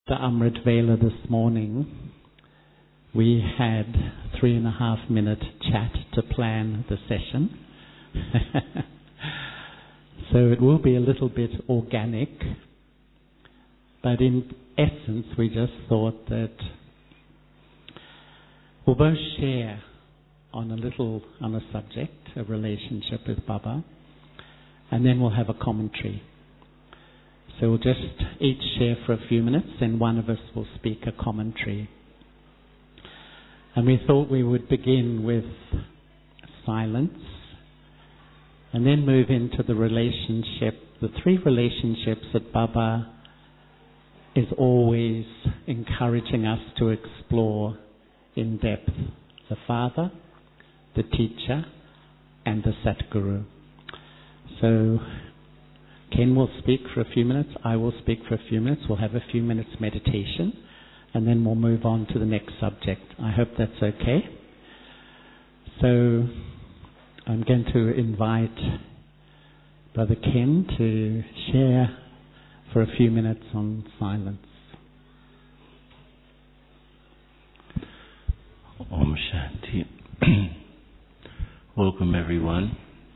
the Amrit Vela this morning, we had 3.5-minute chat to plan the session. So it will be a little bit organic, but in essence we just thought that we'll both share on a subject, a relationship with Baba, and then we'll have a commentary. So we'll just each share for a few minutes, and one of us will speak a commentary. And we thought we would begin with silence, and then move into the three relationships that Baba is always encouraging us to explore in depth: the Father, the Teacher, and the Satguru. So Ken will speak for a few minutes, I will speak for a few minutes, we'll have a few minutes meditation, and then we'll move on to the next subject. I hope that's okay. So I'm going to invite Brother Ken to share for a few minutes on silence. Om Shanti. Welcome everyone.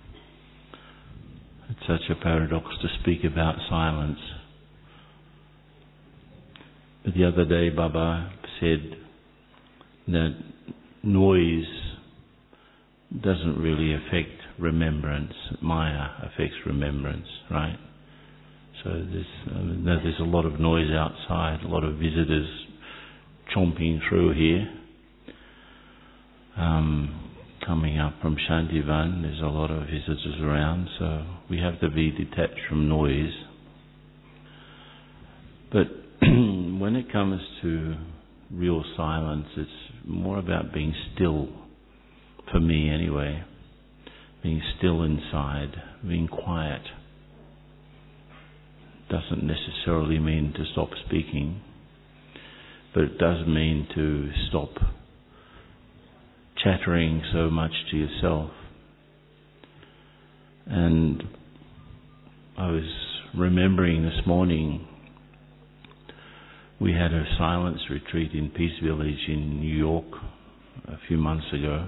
It's such a paradox to speak about silence. But the other day Baba said that noise doesn't really affect remembrance. Maya affects remembrance, right? So there's a lot of noise outside, a lot of visitors chomping through here. Coming up from Shantivan, there's a lot of visitors around, so we have to be detached from noise. But when it comes to real silence, it's more about being still, for me anyway. Being still inside, being quiet. Doesn't necessarily mean to stop speaking, but it does mean to stop chattering so much to yourself. And I was remembering this morning, we had a silence retreat in Peace Village in New York a few months ago.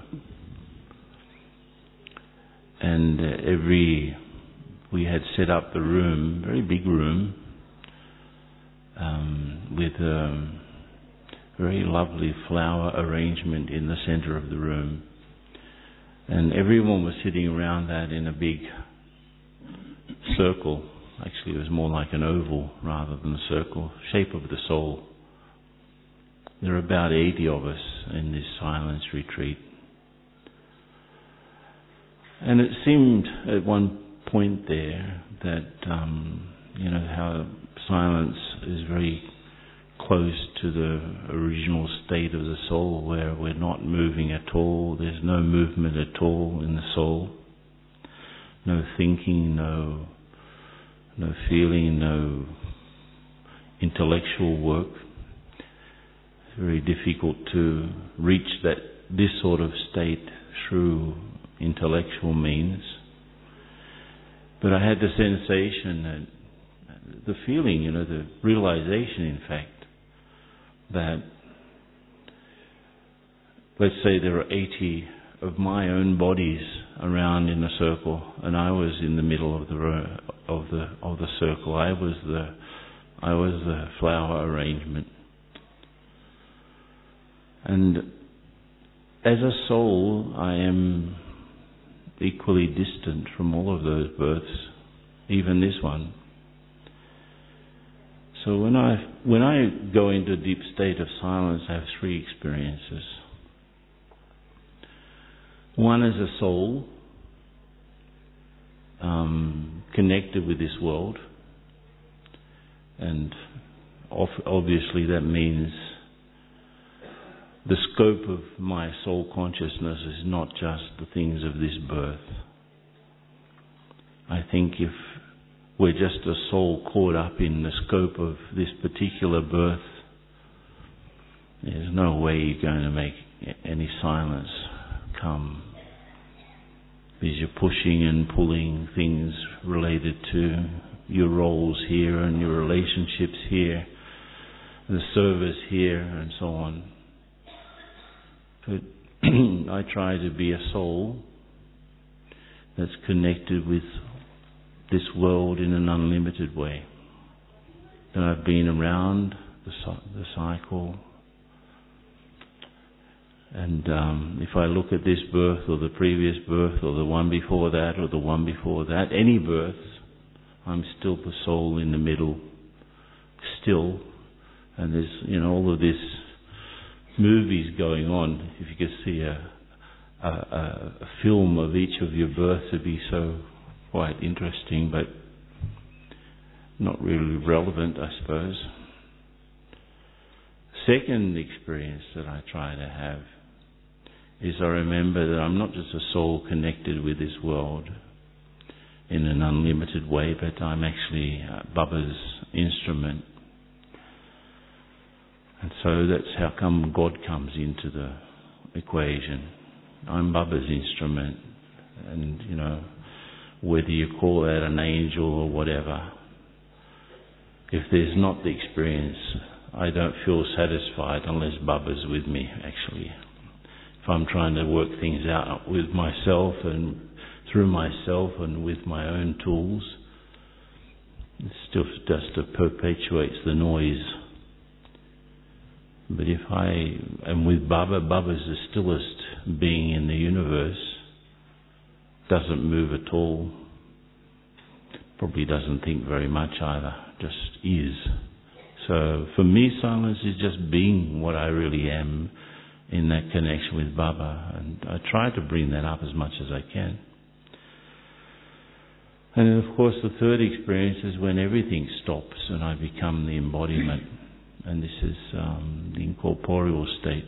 And we had set up the room, very big room, with a very lovely flower arrangement in the center of the room. And everyone was sitting around that in a big circle. Actually, it was more like an oval rather than a circle, shape of the soul. There are about 80 of us in this silence retreat. And it seemed at one point there that, how silence is very close to the original state of the soul, where we're not moving at all, there's no movement at all in the soul, no thinking, no feeling, no intellectual work. It's very difficult to reach this sort of state through intellectual means. But I had the sensation, the feeling, the realization in fact, that let's say there are 80 of my own bodies around in a circle, and I was in the middle of the circle. I was the flower arrangement. And as a soul, I am equally distant from all of those births, even this one. So when I go into a deep state of silence, I have three experiences. One is a soul connected with this world, and obviously that means the scope of my soul consciousness is not just the things of this birth. I think if we're just a soul caught up in the scope of this particular birth, there's no way you're going to make any silence come. Because you're pushing and pulling things related to your roles here and your relationships here. the service here and so on. But I try to be a soul that's connected with this world in an unlimited way. And I've been around the cycle, and if I look at this birth or the previous birth or the one before that or the one before that, any birth, I'm still the soul in the middle, still. And there's, all of this movies going on. If you could see a film of each of your births, it'd be so quite interesting, but not really relevant, I suppose. Second experience that I try to have is I remember that I'm not just a soul connected with this world in an unlimited way, but I'm actually Baba's instrument. And so that's how come God comes into the equation. I'm Baba's instrument, and whether you call that an angel or whatever, if there's not the experience, I don't feel satisfied unless Baba's with me, actually. If I'm trying to work things out with myself and through myself and with my own tools, it still just perpetuates the noise. But if I am with Baba, Baba's the stillest being in the universe, doesn't move at all, probably doesn't think very much either, just is. So for me, silence is just being what I really am in that connection with Baba, and I try to bring that up as much as I can. And then of course the third experience is when everything stops and I become the embodiment, and this is the incorporeal state.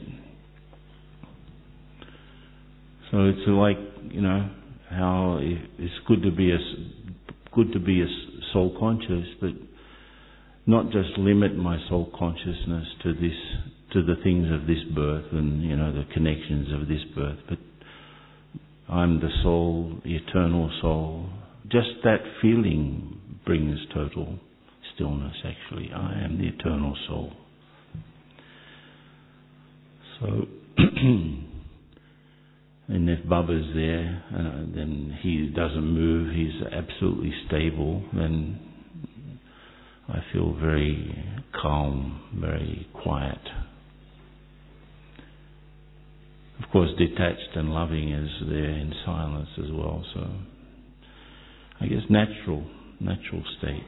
So it's like, how it's good to be a soul conscious, but not just limit my soul consciousness to the things of this birth and the connections of this birth, but I'm the soul, the eternal soul. Just that feeling brings total stillness, actually. I am the eternal soul. So and if Baba's there, then he doesn't move, he's absolutely stable, then I feel very calm, very quiet. Of course, detached and loving is there in silence as well, so I guess natural state.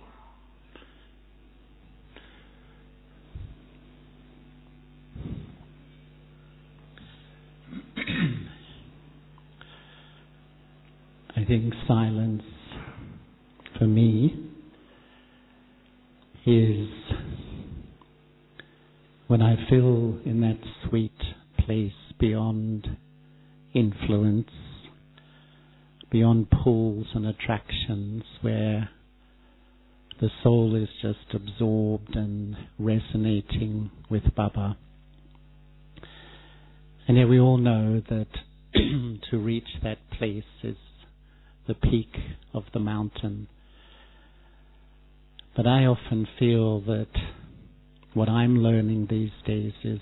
I think silence, for me, is when I feel in that sweet place beyond influence, beyond pulls and attractions, where the soul is just absorbed and resonating with Baba. And yet we all know that to reach that place is the peak of the mountain. But I often feel that what I'm learning these days is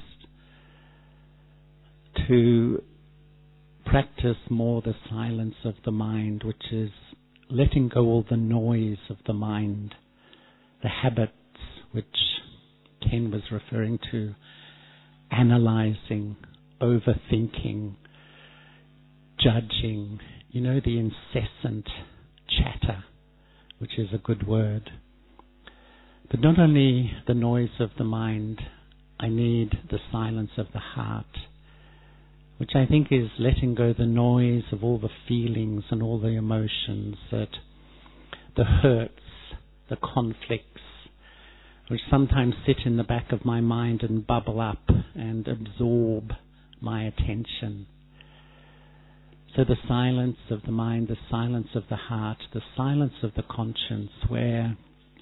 to practice more the silence of the mind, which is letting go all the noise of the mind, the habits which Ken was referring to, analyzing, overthinking, judging, the incessant chatter, which is a good word. But not only the noise of the mind, I need the silence of the heart, which I think is letting go the noise of all the feelings and all the emotions, that the hurts, the conflicts, which sometimes sit in the back of my mind and bubble up and absorb my attention. So the silence of the mind, the silence of the heart, the silence of the conscience, where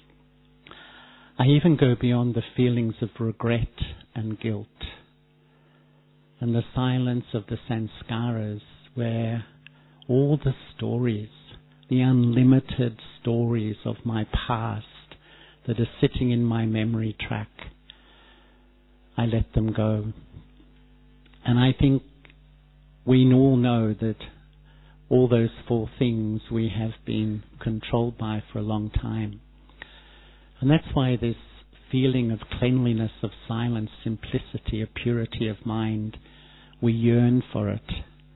I even go beyond the feelings of regret and guilt, and the silence of the sanskaras, where all the stories, the unlimited stories of my past that are sitting in my memory track, I let them go. And I think we all know that all those four things we have been controlled by for a long time. And that's why this feeling of cleanliness, of silence, simplicity, of purity of mind, we yearn for it.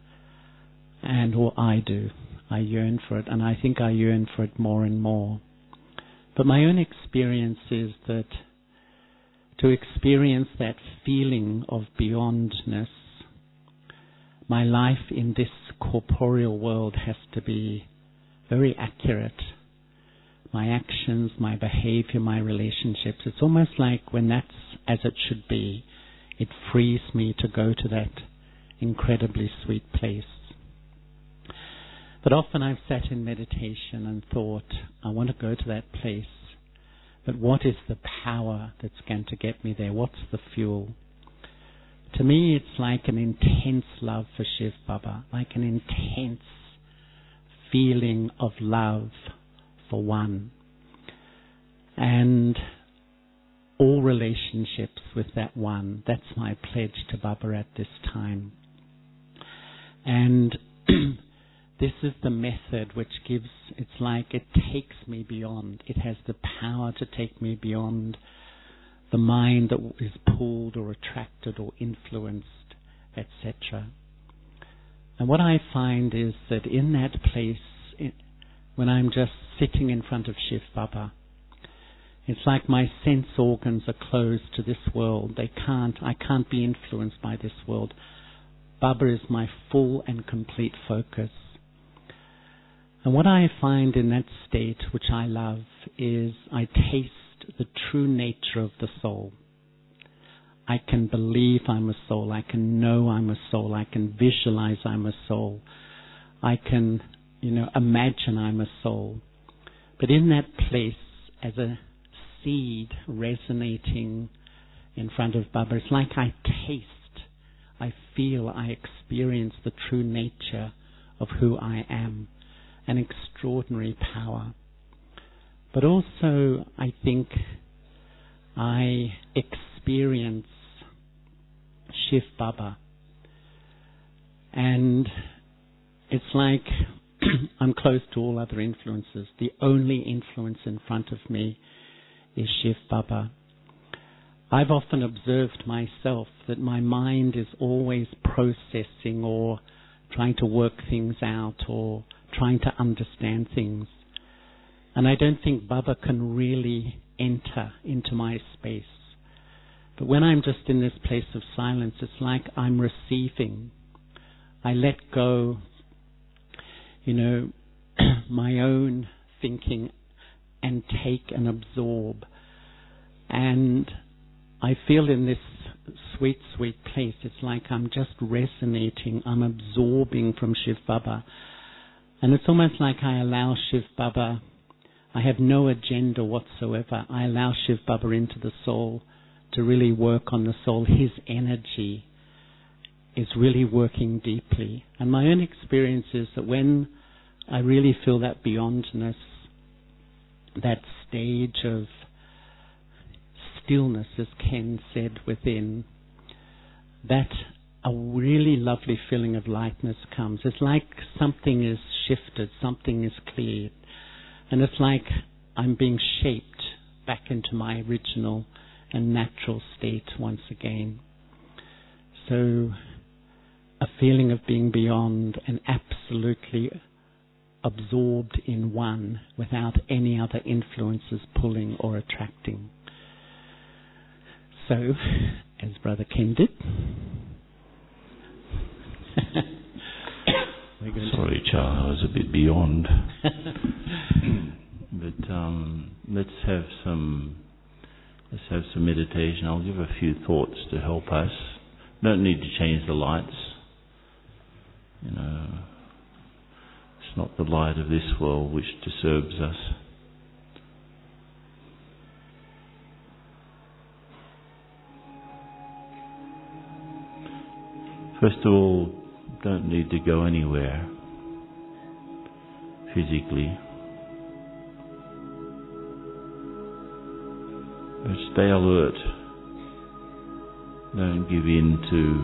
Or I do. I yearn for it, and I think I yearn for it more and more. But my own experience is that to experience that feeling of beyondness, my life in this corporeal world has to be very accurate. My actions, my behavior, my relationships, it's almost like when that's as it should be, it frees me to go to that incredibly sweet place. But often I've sat in meditation and thought, I want to go to that place, but what is the power that's going to get me there? What's the fuel? To me, it's like an intense love for Shiv Baba, like an intense feeling of love for one. And all relationships with that one, that's my pledge to Baba at this time. And this is the method which gives, it's like it takes me beyond. It has the power to take me beyond the mind that is pulled or attracted or influenced, etc. And what I find is that in that place, when I'm just sitting in front of Shiv Baba, it's like my sense organs are closed to this world. I can't be influenced by this world. Baba is my full and complete focus. And what I find in that state, which I love, is I taste the true nature of the soul. I can believe I'm a soul. I can know I'm a soul. I can visualize I'm a soul. I can, imagine I'm a soul. But in that place, as a seed resonating in front of Baba, it's like I taste, I feel, I experience the true nature of who I am. An extraordinary power. But also, I think I experience Shiv Baba. And it's like I'm close to all other influences. The only influence in front of me is Shiv Baba. I've often observed myself that my mind is always processing or trying to work things out or trying to understand things. And I don't think Baba can really enter into my space. But when I'm just in this place of silence, it's like I'm receiving. I let go, my own thinking and take and absorb. And I feel in this sweet, sweet place, it's like I'm just resonating, I'm absorbing from Shiv Baba. And it's almost like I allow Shiv Baba, I have no agenda whatsoever. I allow Shiv Baba into the soul to really work on the soul. His energy is really working deeply. And my own experience is that when I really feel that beyondness, that stage of stillness, as Ken said, within, that a really lovely feeling of lightness comes. It's like something is shifted, something is cleared. And it's like I'm being shaped back into my original and natural state once again. So a feeling of being beyond and absolutely absorbed in one without any other influences pulling or attracting. So, as Brother Ken did, sorry, Charles, I was a bit beyond. But let's have some meditation. I'll give a few thoughts to help us. Don't need to change the lights. It's not the light of this world which disturbs us. First of all, don't need to go anywhere physically. But stay alert. Don't give in to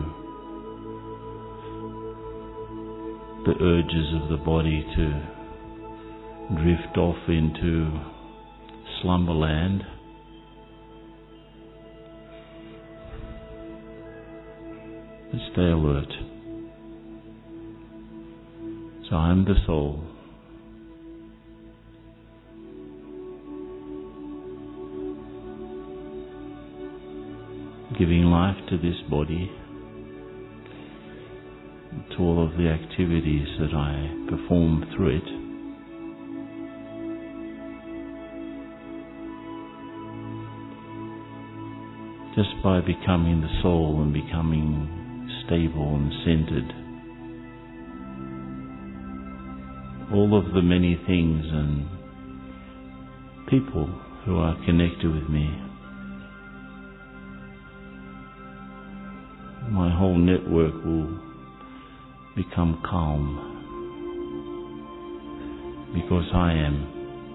the urges of the body to drift off into slumberland. But stay alert. So I'm the soul. Giving life to this body, to all of the activities that I perform through it. Just by becoming the soul and becoming stable and centered, all of the many things and people who are connected with me, my whole network will become calm because I am.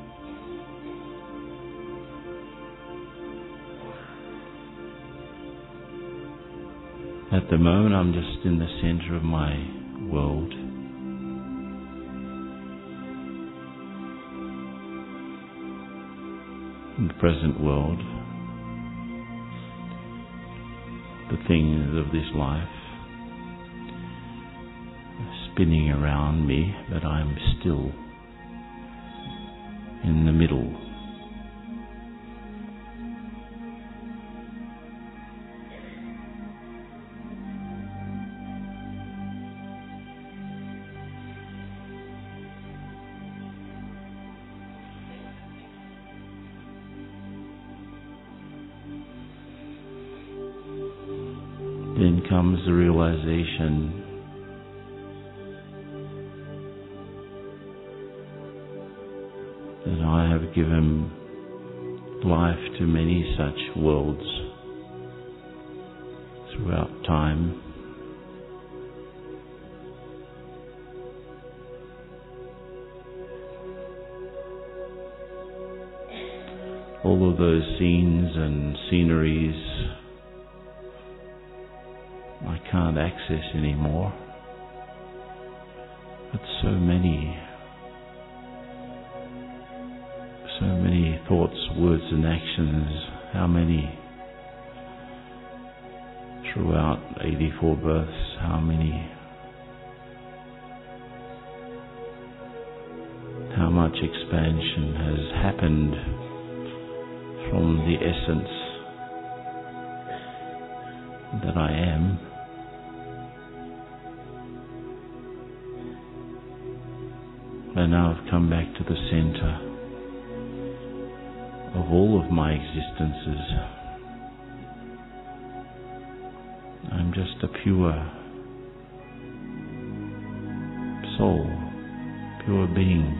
At the moment, I'm just in the center of my world. In the present world, the things of this life are spinning around me, but I'm still in the middle. Then comes the realization that I have given life to many such worlds throughout time. All of those scenes and sceneries I can't access anymore, but so many thoughts, words and actions, how many throughout 84 births, how much expansion has happened from the essence that I am. And now I've come back to the center of all of my existences. I'm just a pure soul, pure being.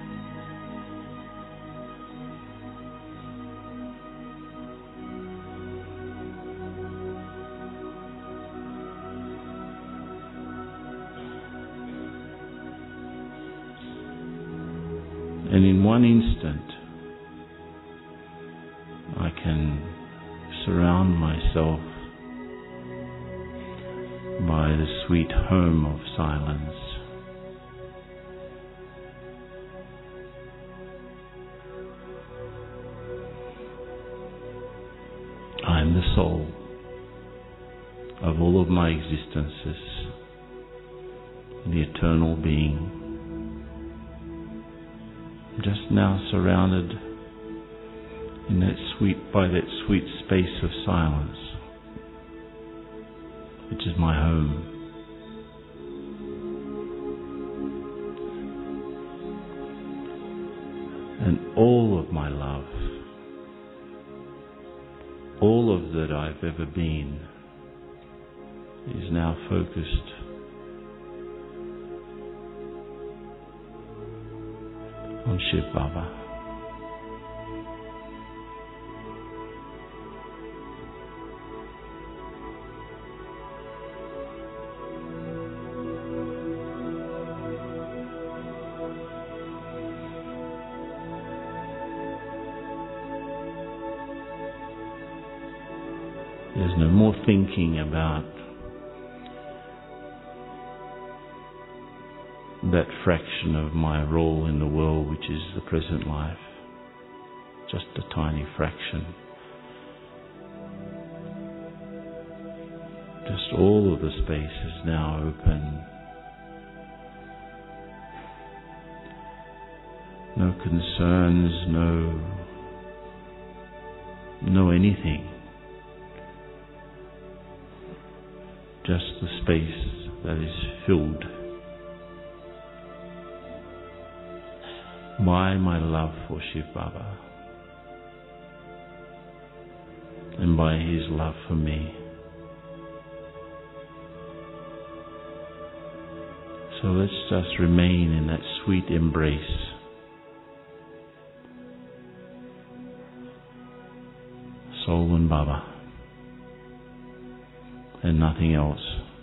And in one instant, I can surround myself by the sweet home of silence. I am the soul of all of my existences, the eternal being. Just now surrounded in by that sweet space of silence, which is my home. And all of my love, all of that I've ever been, is now focused on Shiv Baba. There's There's no more thinking about that fraction of my role in the world, which is the present life. Just a tiny fraction. Just all of the space is now open. No concerns, no anything. Just the space that is filled by my love for Shiv Baba and by his love for me. So let's just remain in that sweet embrace. Soul and Baba, and nothing else.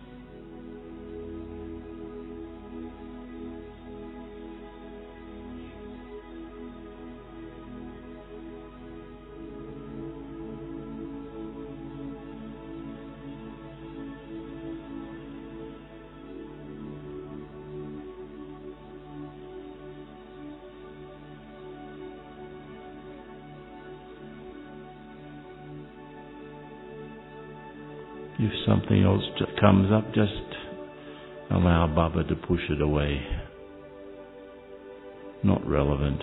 If something else comes up, just allow Baba to push it away. Not relevant.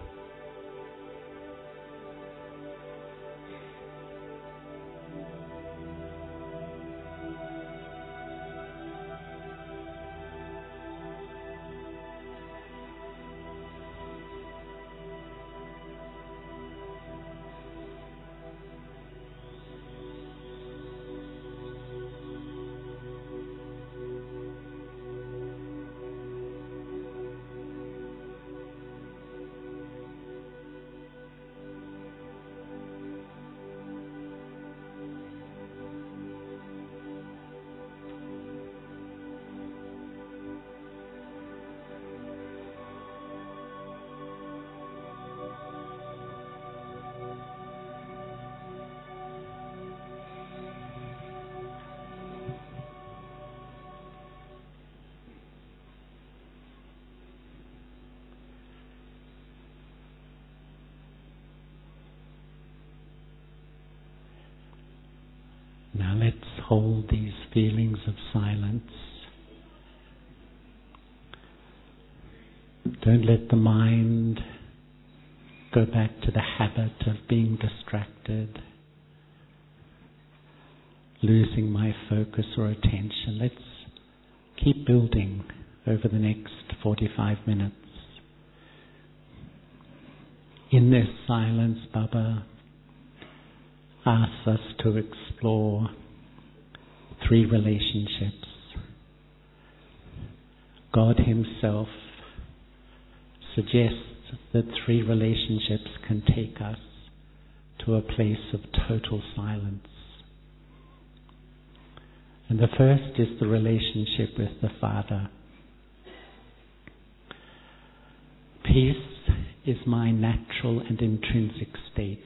Now let's hold these feelings of silence. Don't let the mind go back to the habit of being distracted, losing my focus or attention. Let's keep building over the next 45 minutes. In this silence, Baba asks us to explore 3 relationships. God himself suggests that 3 relationships can take us to a place of total silence. And the first is the relationship with the Father. Peace is my natural and intrinsic state.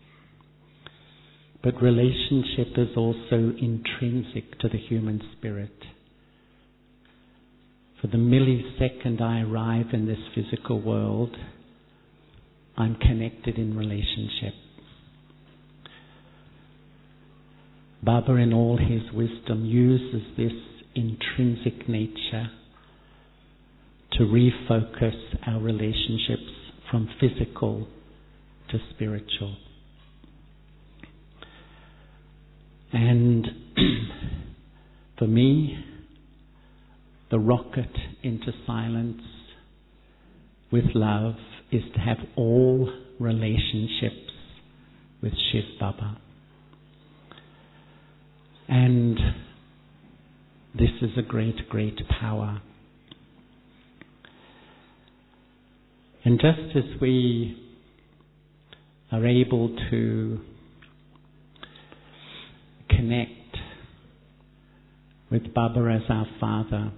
But relationship is also intrinsic to the human spirit. For the millisecond I arrive in this physical world, I'm connected in relationship. Baba, in all his wisdom, uses this intrinsic nature to refocus our relationships from physical to spiritual. And for me, the rocket into silence with love is to have all relationships with Shiv Baba. And this is a great, great power. And just as we are able to connect with Baba as our Father,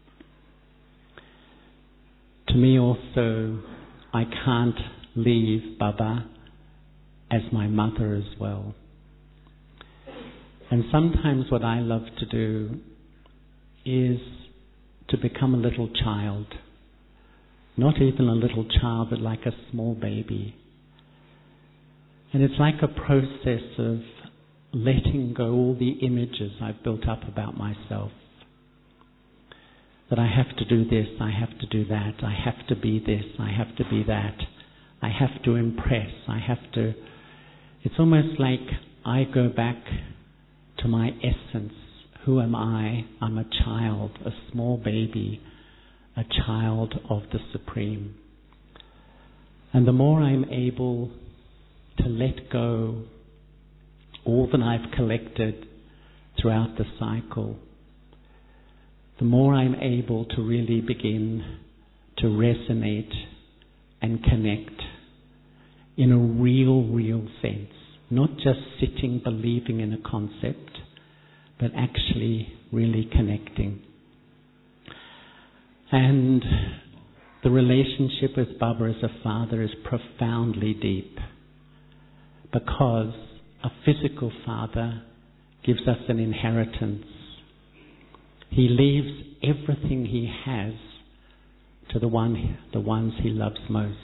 to me also, I can't leave Baba as my mother as well. And sometimes what I love to do is to become a little child. Not even a little child, but like a small baby. And it's like a process of letting go all the images I've built up about myself. That I have to do this, I have to do that, I have to be this, I have to be that, I have to impress, I have to... It's almost like I go back to my essence. Who am I? I'm a child, a small baby, a child of the Supreme. And the more I'm able to let go all that I've collected throughout the cycle, the more I'm able to really begin to resonate and connect in a real sense. Not just sitting, believing in a concept, but actually really connecting. And the relationship with Baba as a father is profoundly deep, because a physical father gives us an inheritance. He leaves everything he has to the ones he loves most.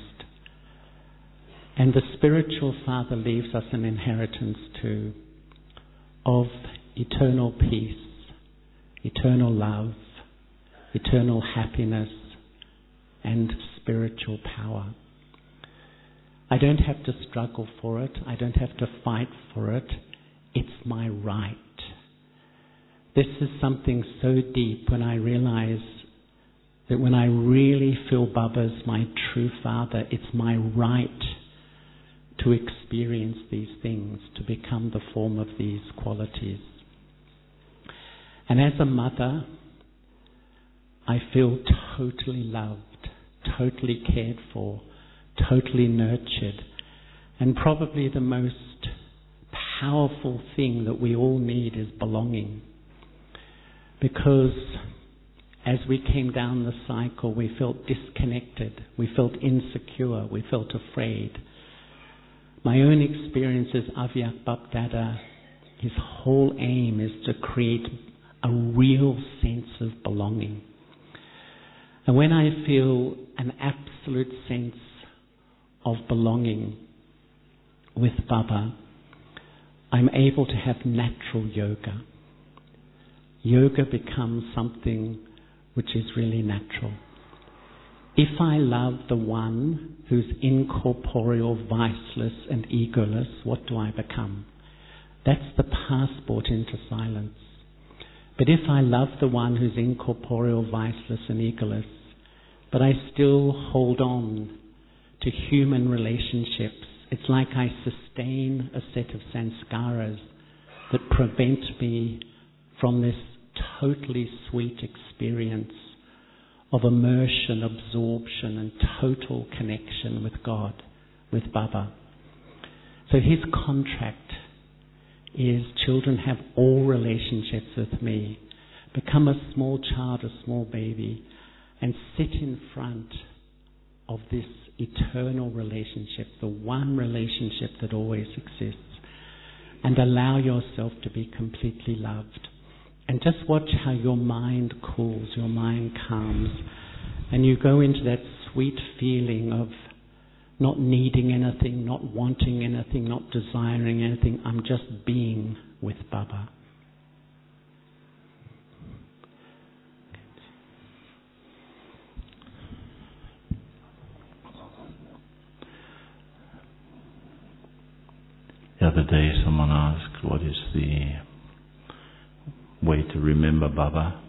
And the spiritual father leaves us an inheritance too of eternal peace, eternal love, eternal happiness, and spiritual power. I don't have to struggle for it. I don't have to fight for it. It's my right. This is something so deep when I realize that when I really feel Baba as my true father, it's my right to experience these things, to become the form of these qualities. And as a mother, I feel totally loved, totally cared for, totally nurtured. And probably the most powerful thing that we all need is belonging. Because as we came down the cycle, we felt disconnected, we felt insecure, we felt afraid. My own experience is Avyak Bapdada, his whole aim is to create a real sense of belonging. And when I feel an absolute sense of belonging with Baba, I'm able to have natural yoga. Yoga becomes something which is really natural. If I love the one who's incorporeal, viceless and egoless, what do I become? That's the passport into silence. But if I love the one who's incorporeal, viceless and egoless, but I still hold on to human relationships, it's like I sustain a set of sanskaras that prevent me from this totally sweet experience of immersion, absorption and total connection with God, with Baba. So his contract is children have all relationships with me. Become a small child, a small baby, and sit in front of this eternal relationship, the one relationship that always exists, and allow yourself to be completely loved. And just watch how your mind cools, your mind calms, and you go into that sweet feeling of not needing anything, not wanting anything, not desiring anything. I'm just being with Baba. The other day someone asked, what is the way to remember Baba?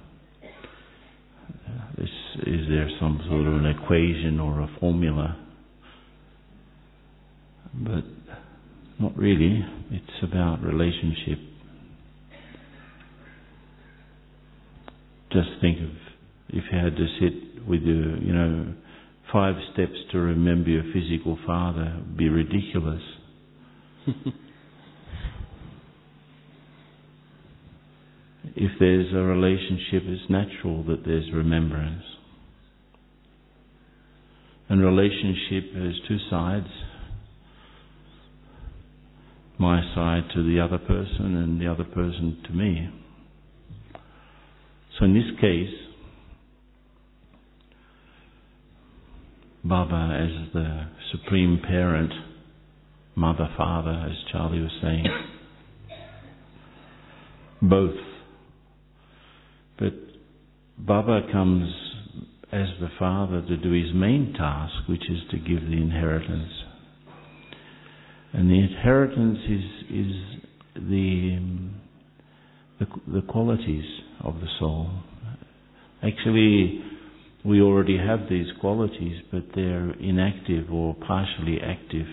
Is there some sort of an equation or a formula? But not really. It's about relationship. Just think of if you had to sit with your, 5 steps to remember your physical father, it would be ridiculous. If there's a relationship, it's natural that there's remembrance. And relationship has 2 sides. my side to the other person and the other person to me. So in this case, Baba as the supreme parent, mother, father, as Charlie was saying, both. But Baba comes as the father to do his main task, which is to give the inheritance. And the inheritance is the qualities of the soul. Actually, we already have these qualities, but they're inactive or partially active.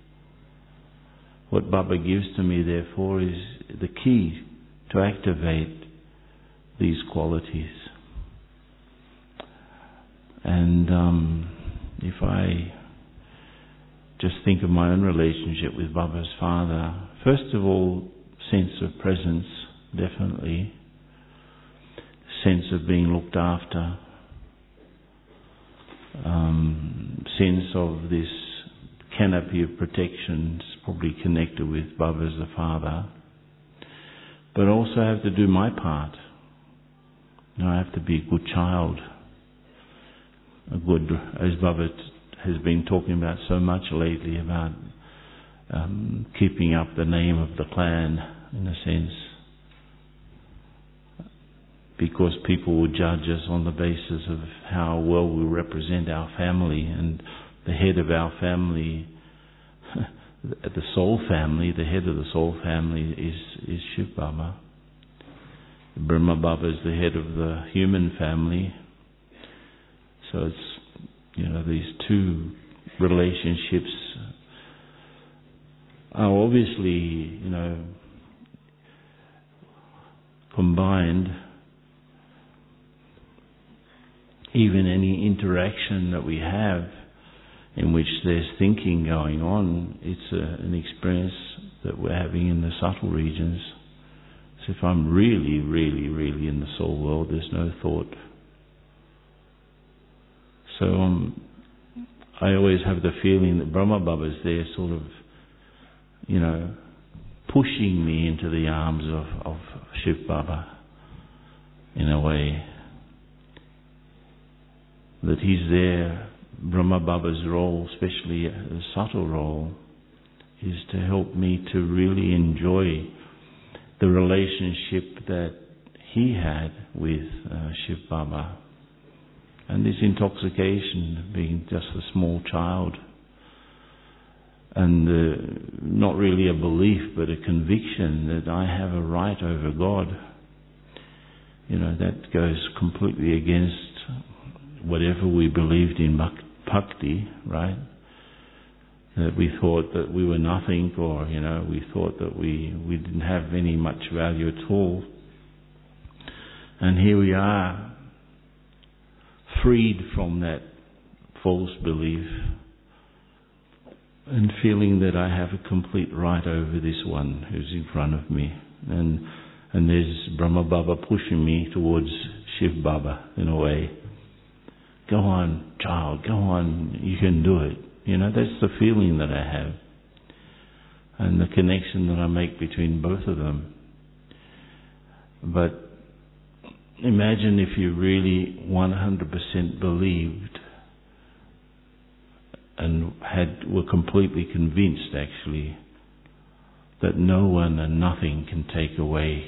What Baba gives to me, therefore, is the key to activate these qualities. And if I just think of my own relationship with Baba's father, first of all, sense of presence, definitely. Sense of being looked after. Sense of this canopy of protection is probably connected with Baba as the father. But also I have to do my part. I have to be a good child. As Baba has been talking about so much lately, about keeping up the name of the clan, in a sense. Because people will judge us on the basis of how well we represent our family, and the head of our family, the soul family, the head of the soul family is Shiv Baba. Brahma Baba is the head of the human family. So it's, these two relationships are obviously, combined. Even any interaction that we have in which there's thinking going on, it's an experience that we're having in the subtle regions. So if I'm really, really, really in the soul world, there's no thought. So I always have the feeling that Brahma Baba is there sort of, pushing me into the arms of Shiv Baba in a way. That he's there, Brahma Baba's role, especially a subtle role, is to help me to really enjoy the relationship that he had with Shiv Baba. And this intoxication, being just a small child, and not really a belief but a conviction that I have a right over God, that goes completely against whatever we believed in bhakti, right? That we thought that we were nothing, or, we thought that we didn't have any much value at all. And here we are, freed from that false belief, and feeling that I have a complete right over this one who's in front of me. And there's Brahma Baba pushing me towards Shiv Baba, in a way. Go on, child, go on, you can do it. That's the feeling that I have. And the connection that I make between both of them. But imagine if you really 100% believed and were completely convinced, actually, that no one and nothing can take away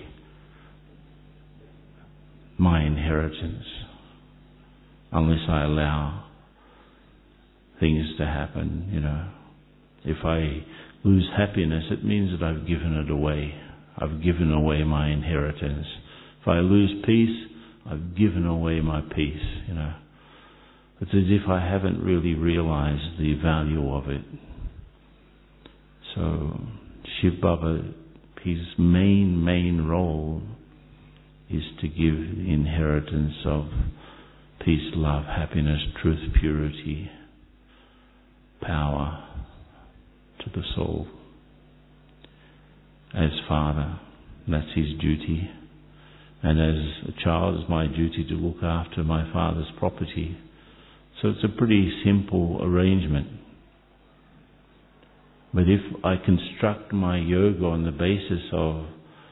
my inheritance unless I allow things to happen, If I lose happiness, it means that I've given it away. I've given away my inheritance. If I lose peace, I've given away my peace, It's as if I haven't really realized the value of it. So Shiv Baba, his main role is to give the inheritance of peace, love, happiness, truth, purity, power to the soul. As father, that's his duty. And as a child, it's my duty to look after my father's property. So it's a pretty simple arrangement. But if I construct my yoga on the basis of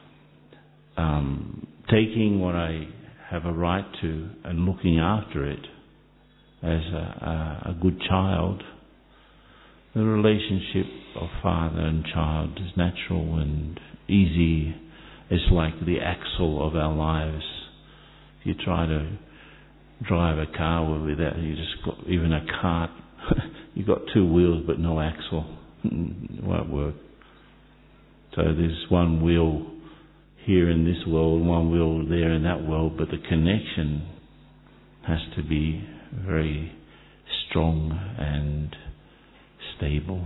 taking what I have a right to and looking after it as a good child, the relationship of father and child is natural and easy. It's like the axle of our lives. If you try to drive a car without, you just got, even a cart, you've got two wheels but no axle. It won't work. So there's one wheel here in this world, one wheel there in that world, but the connection has to be very strong and stable.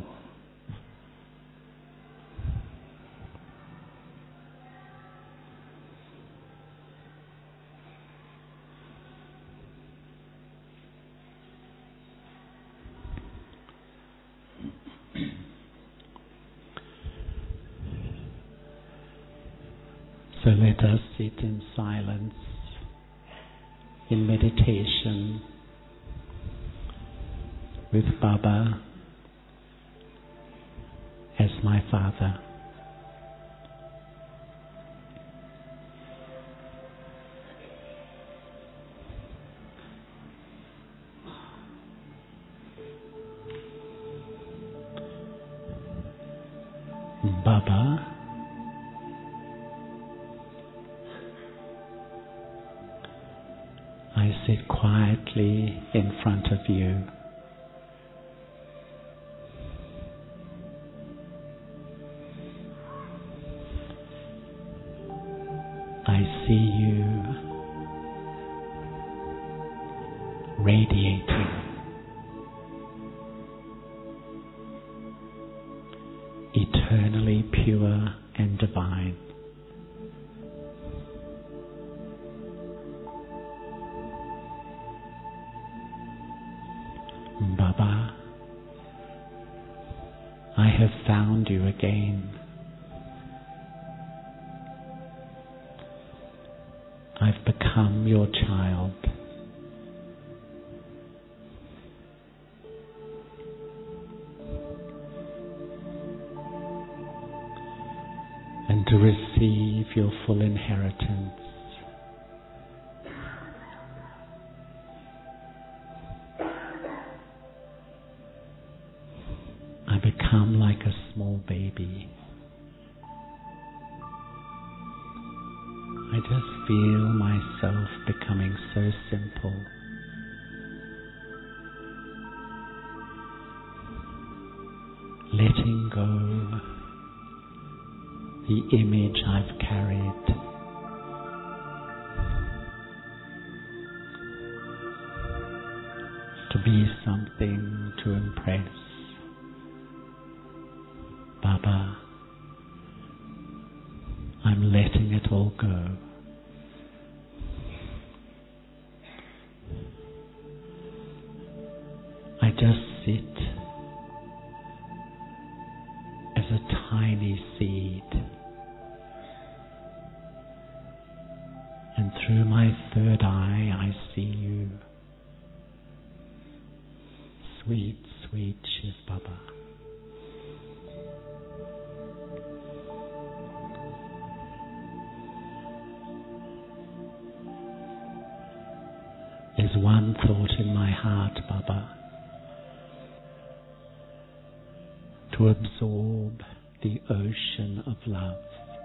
So let us sit in silence, in meditation, with Baba as my father. Baba, I sit quietly in front of you. I see you radiating, eternally pure and divine. Baba, I have found you again. I've become your child. And to receive your full inheritance, I become like a small baby. I just feel myself becoming so simple. Letting go the image I've carried. To be something to impress. Baba, I'm letting it all go. I just sit as a tiny seed, and through my third eye I see you. Sweet, sweet Shiv Baba. There's one thought in my heart, Baba, to absorb the ocean of love.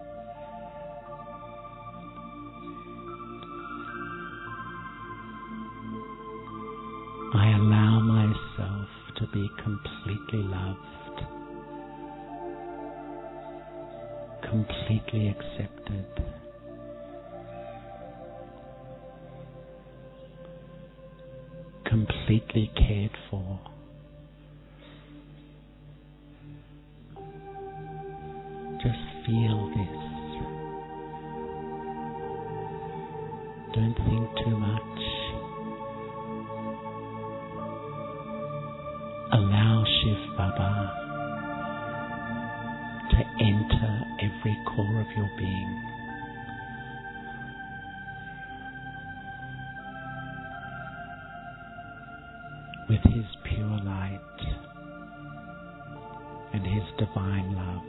I allow myself to be completely loved, completely accepted, completely cared for. Just feel this. Don't think too much. Allow Shiv Baba to enter every core of your being. With his pure light and and His divine love.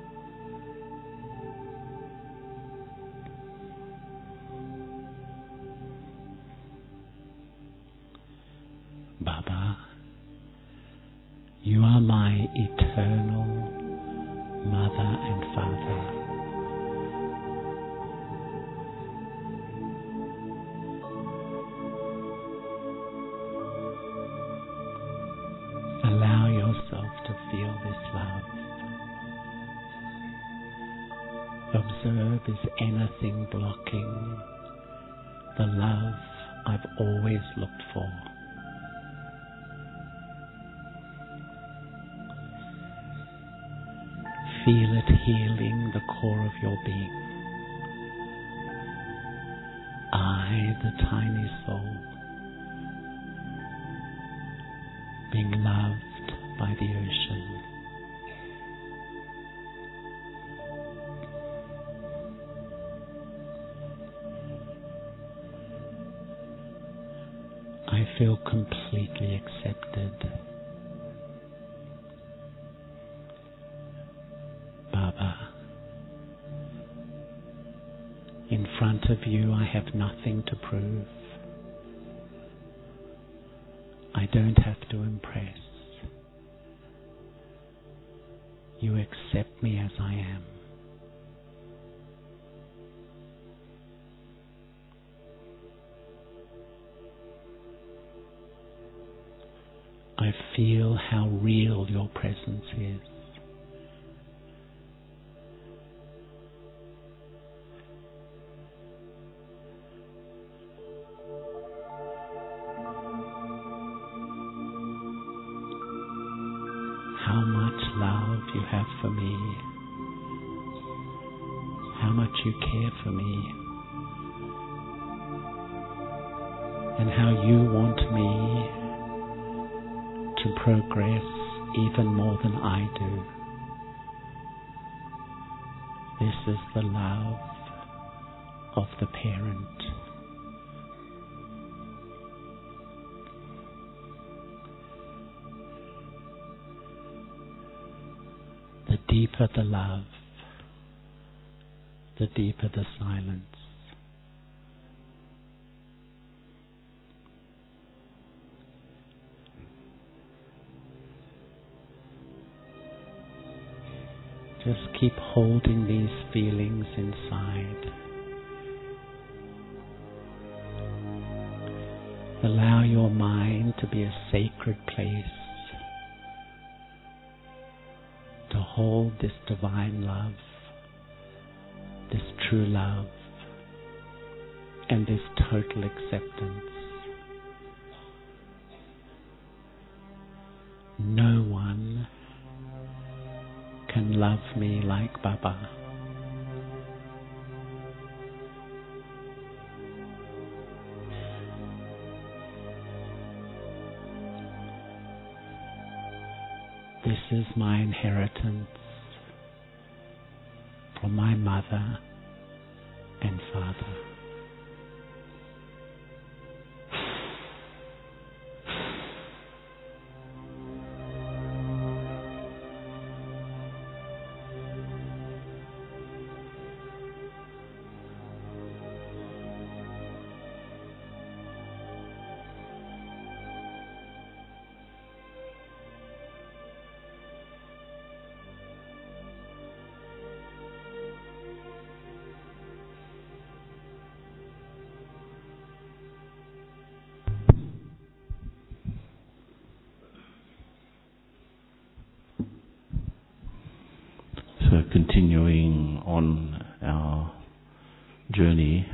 Baba, you are my eternal Mother and Father. Allow yourself to feel this love. Observe, is anything blocking the love I've always looked for? Feel it healing the core of your being. I, the tiny soul, being loved by the ocean. I feel completely accepted. Baba, in front of you I have nothing to prove. I don't have to impress. You accept me as I am. I feel how real your presence is. How much love you have for me. How much you care for me. And how you want me to progress even more than I do. This is the love of the parent. The deeper the love, the deeper the silence. Just keep holding these feelings inside. Allow your mind to be a sacred place to hold this divine love, this true love, and this total acceptance. No one can love me like Baba. This is my inheritance from my mother and father. Continuing on our journey,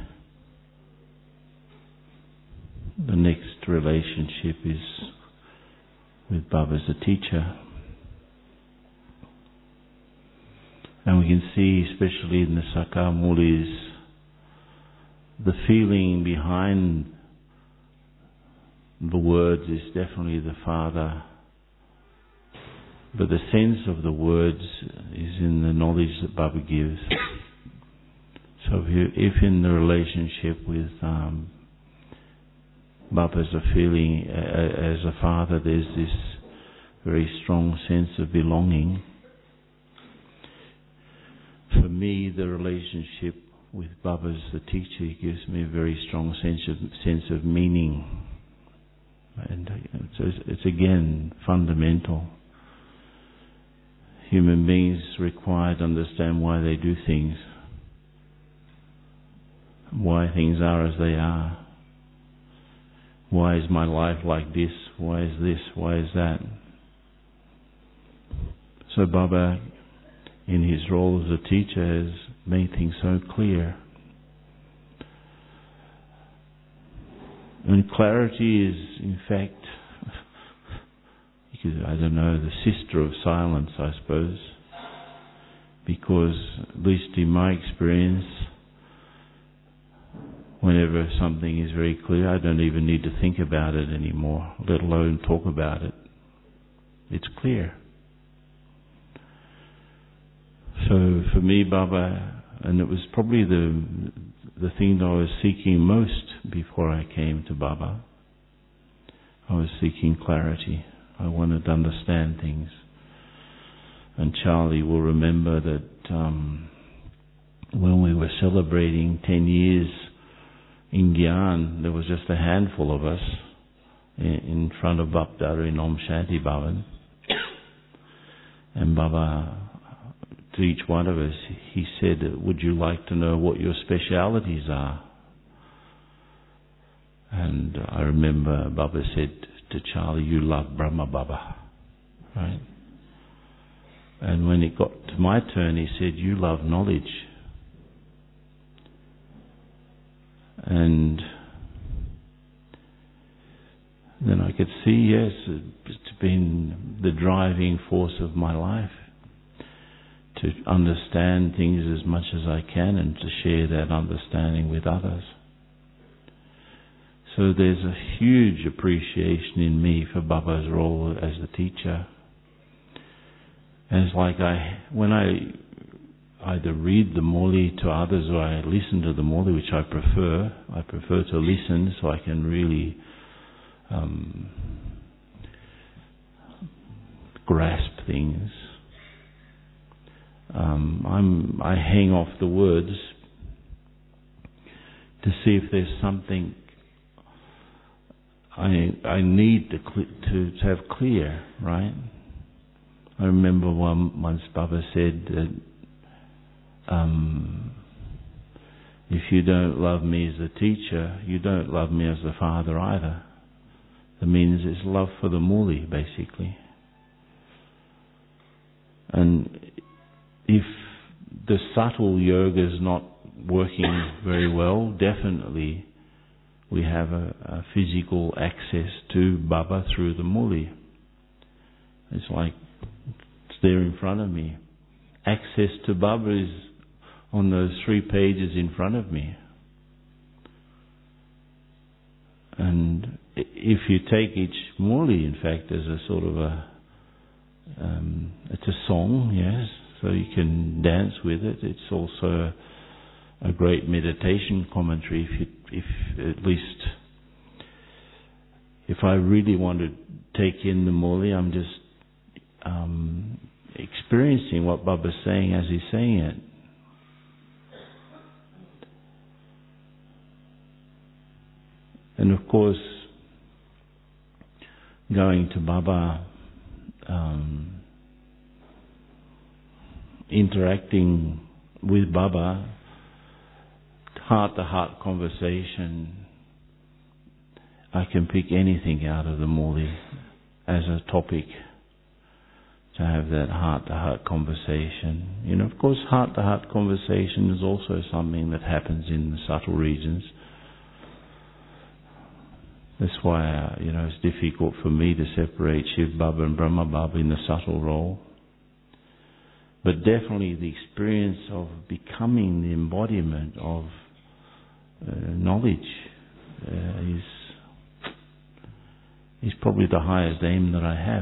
the next relationship is with Baba as a teacher. And we can see, especially in the Sakamulis, the feeling behind the words is definitely the Father. But the sense of the words is in the knowledge that Baba gives. So if in the relationship with Baba as a feeling, as a father, there's this very strong sense of belonging, for me, the relationship with Baba as the teacher gives me a very strong sense of meaning. And it's again fundamental. Human beings require to understand why they do things, why things are as they are. Why is my life like this? Why is this? Why is that? So Baba, in his role as a teacher, has made things so clear. And clarity is, in fact, I don't know, the sister of silence, I suppose. Because, at least in my experience, whenever something is very clear, I don't even need to think about it anymore, let alone talk about it. It's clear. So for me, Baba, and it was probably the thing that I was seeking most before I came to Baba, I was seeking clarity. I wanted to understand things. And Charlie will remember that when we were celebrating 10 years in Gyan, there was just a handful of us in front of Bapdara in Om Shanti Bhavan. And Baba, to each one of us, he said, would you like to know what your specialities are? And I remember Baba said to Charlie, you love Brahma, Baba. Right? And when it got to my turn, he said, you love knowledge. And then I could see, yes, it's been the driving force of my life, to understand things as much as I can and to share that understanding with others. So there's a huge appreciation in me for Baba's role as a teacher. And it's like when I either read the Moli to others or I listen to the Moli, which I prefer to listen so I can really grasp things. I hang off the words to see if there's something I need to have clear, right? I remember once Baba said that if you don't love me as a teacher, you don't love me as a father either. That means it's love for the Muli, basically. And if the subtle yoga is not working very well, definitely we have a physical access to Baba through the Muli. It's like it's there in front of me. Access to Baba is on those 3 pages in front of me. And if you take each Muli, in fact, as a sort of it's a song, yes, so you can dance with it. It's also a great meditation commentary. If I really want to take in the Muli, I'm just experiencing what Baba's saying as he's saying it. And of course, going to Baba, interacting with Baba, heart-to-heart conversation, I can pick anything out of the Muli as a topic to have that heart-to-heart conversation. You know, of course, heart-to-heart conversation is also something that happens in the subtle regions. That's why, it's difficult for me to separate Shiv Baba and Brahma Baba in the subtle role. But definitely the experience of becoming the embodiment of knowledge is probably the highest aim that I have.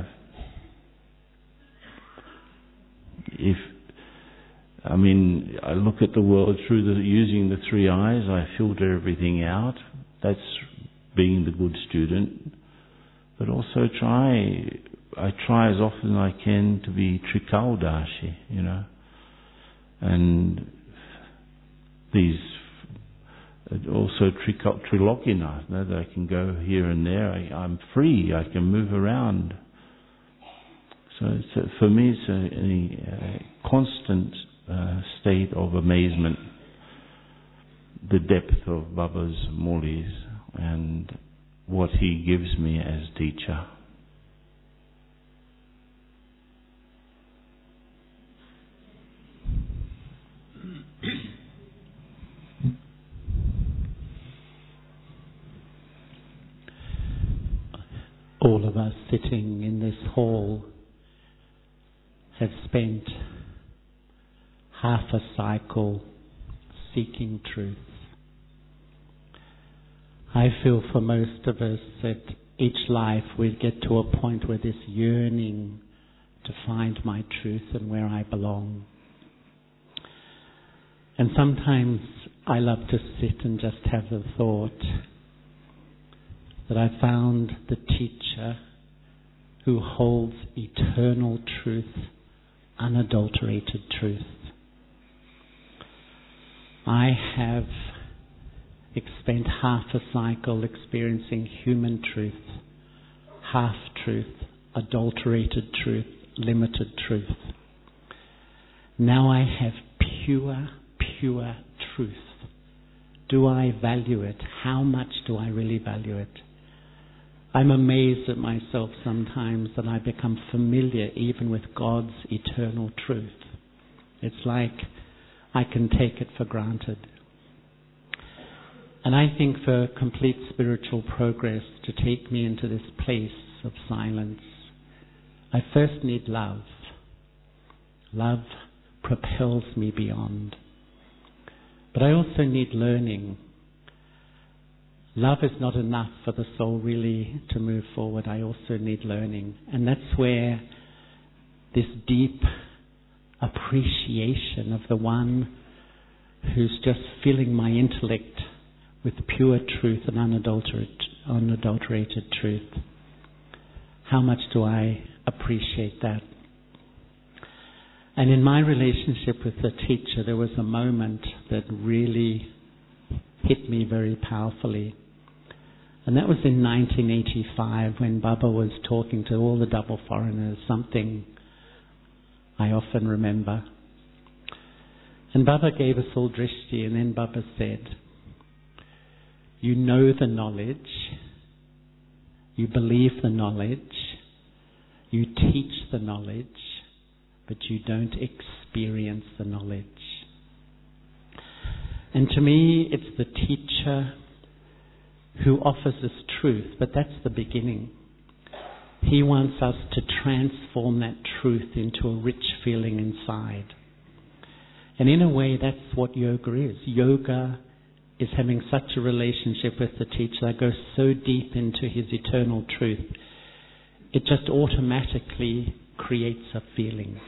I look at the world using the 3 eyes, I filter everything out. That's being the good student. But also I try as often as I can to be Trikaldashi, And these also trilokina, that I can go here and there. I'm free. I can move around. So for me, it's a constant state of amazement, the depth of Baba's maulis and what he gives me as teacher. All of us sitting in this hall have spent half a cycle seeking truth. I feel for most of us that each life we get to a point where this yearning to find my truth and where I belong. And sometimes I love to sit and just have the thought that I found the teacher who holds eternal truth, unadulterated truth. I have spent half a cycle experiencing human truth, half-truth, adulterated truth, limited truth. Now I have pure truth. Do I value it? How much do I really value it? I'm amazed at myself sometimes that I become familiar even with God's eternal truth. It's like I can take it for granted. And I think for complete spiritual progress to take me into this place of silence, I first need love. Love propels me beyond. But I also need learning. Love is not enough for the soul really to move forward. I also need learning. And that's where this deep appreciation of the one who's just filling my intellect with pure truth and unadulterated truth. How much do I appreciate that? And in my relationship with the teacher, there was a moment that really hit me very powerfully. And that was in 1985 when Baba was talking to all the double foreigners, something I often remember. And Baba gave us all drishti, and then Baba said, you know the knowledge, you believe the knowledge, you teach the knowledge, but you don't experience the knowledge. And to me, it's the teacher who offers us truth, but that's the beginning. He wants us to transform that truth into a rich feeling inside. And in a way, that's what yoga is. Yoga is having such a relationship with the teacher that goes so deep into his eternal truth. It just automatically creates a feeling.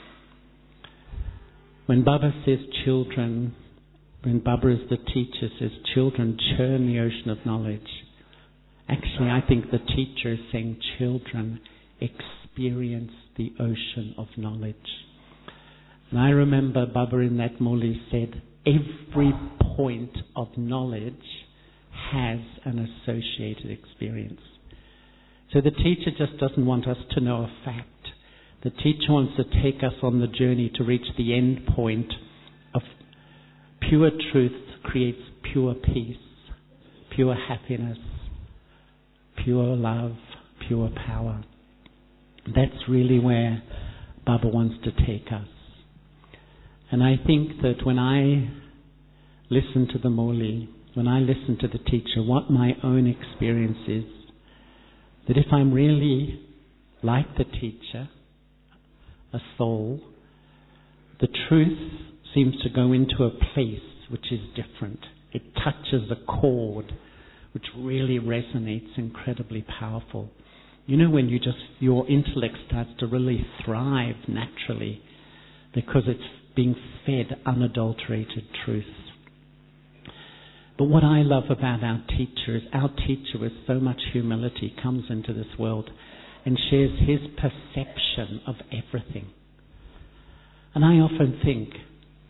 When Baba says children, when Baba is the teacher, says children churn the ocean of knowledge. Actually, I think the teacher is saying children experience the ocean of knowledge. And I remember Baba in that Muli said, every point of knowledge has an associated experience. So the teacher just doesn't want us to know a fact. The teacher wants to take us on the journey to reach the end point of pure truth creates pure peace, pure happiness, pure love, pure power. That's really where Baba wants to take us. And I think that when I listen to the Moli, when I listen to the teacher, what my own experience is, that if I'm really like the teacher, a soul, the truth seems to go into a place which is different. It touches a chord which really resonates, incredibly powerful. You know, when your intellect starts to really thrive naturally because it's being fed unadulterated truth. But what I love about our teacher is our teacher with so much humility comes into this world and shares his perception of everything. And I often think,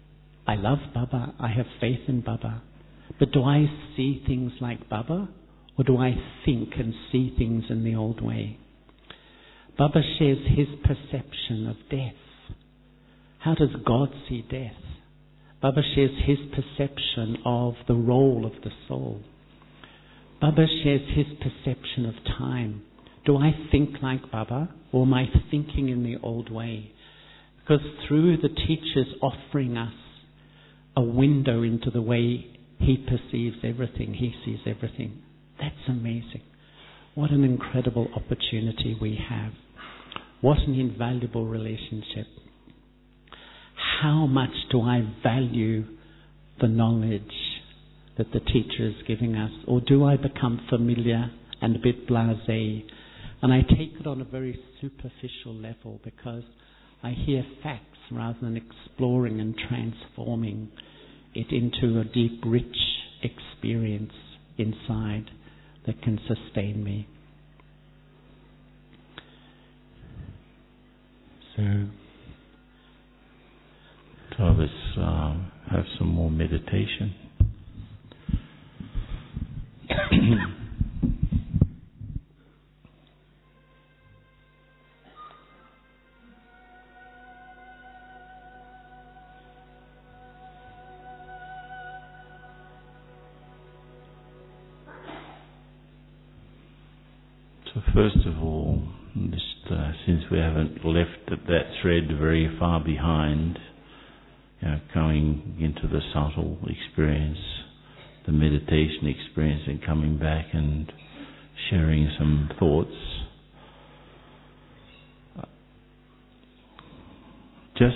I love Baba, I have faith in Baba. But do I see things like Baba? Or do I think and see things in the old way? Baba shares his perception of death. How does God see death? Baba shares his perception of the role of the soul. Baba shares his perception of time. Do I think like Baba, or am I thinking in the old way? Because through the teachers offering us a window into the way he perceives everything, he sees everything. That's amazing. What an incredible opportunity we have. What an invaluable relationship. How much do I value the knowledge that the teacher is giving us? Or do I become familiar and a bit blasé? And I take it on a very superficial level because I hear facts rather than exploring and transforming it into a deep, rich experience inside that can sustain me. So let's have some more meditation. So first of all, just since we haven't left that thread very far behind, going into the subtle experience, the meditation experience, and coming back and sharing some thoughts. Just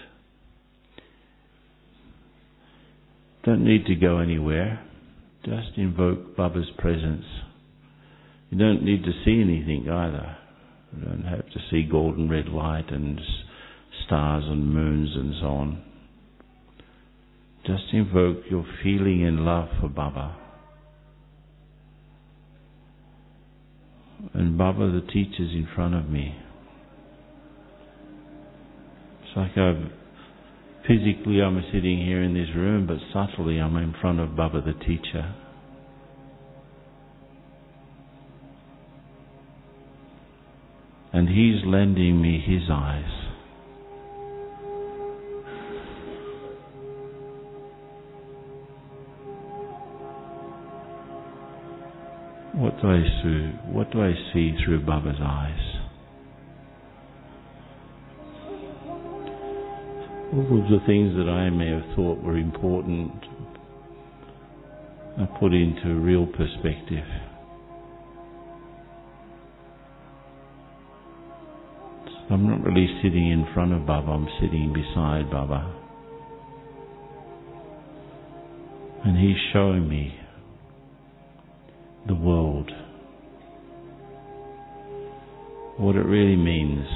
don't need to go anywhere. Just invoke Baba's presence. You don't need to see anything either. You don't have to see golden red light and stars and moons and so on. Just invoke your feeling and love for Baba. And Baba, the teacher's in front of me. It's like physically I'm sitting here in this room, but subtly I'm in front of Baba, the teacher. And he's lending me his eyes. What do I see through Baba's eyes? All of the things that I may have thought were important are put into real perspective. I'm not really sitting in front of Baba, I'm sitting beside Baba. And he's showing me the world, what it really means.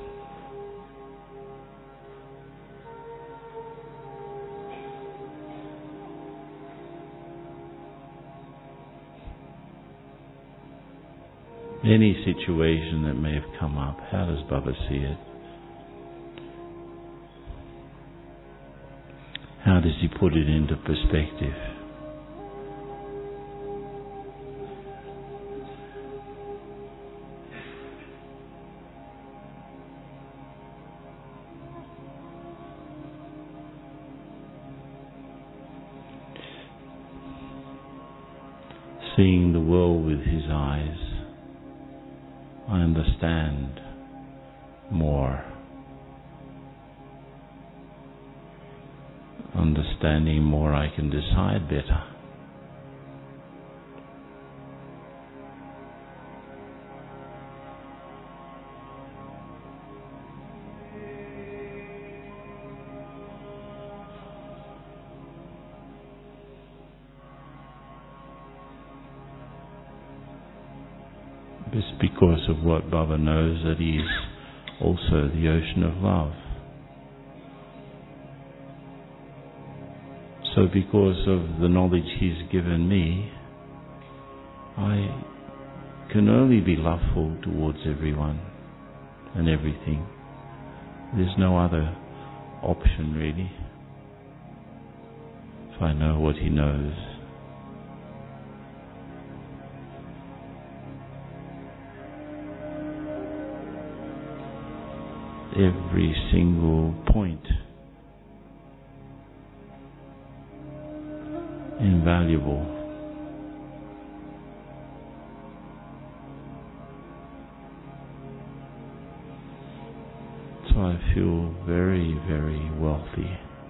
Any situation that may have come up, how does Baba see it? How does he put it into perspective? Seeing the world with his eyes, I understand more. Understanding more, I can decide better. It's because of what Baba knows that he is also the ocean of love. So because of the knowledge he's given me, I can only be loveful towards everyone and everything. There's no other option really. if I know what he knows. Every single point invaluable. So I feel very, very wealthy.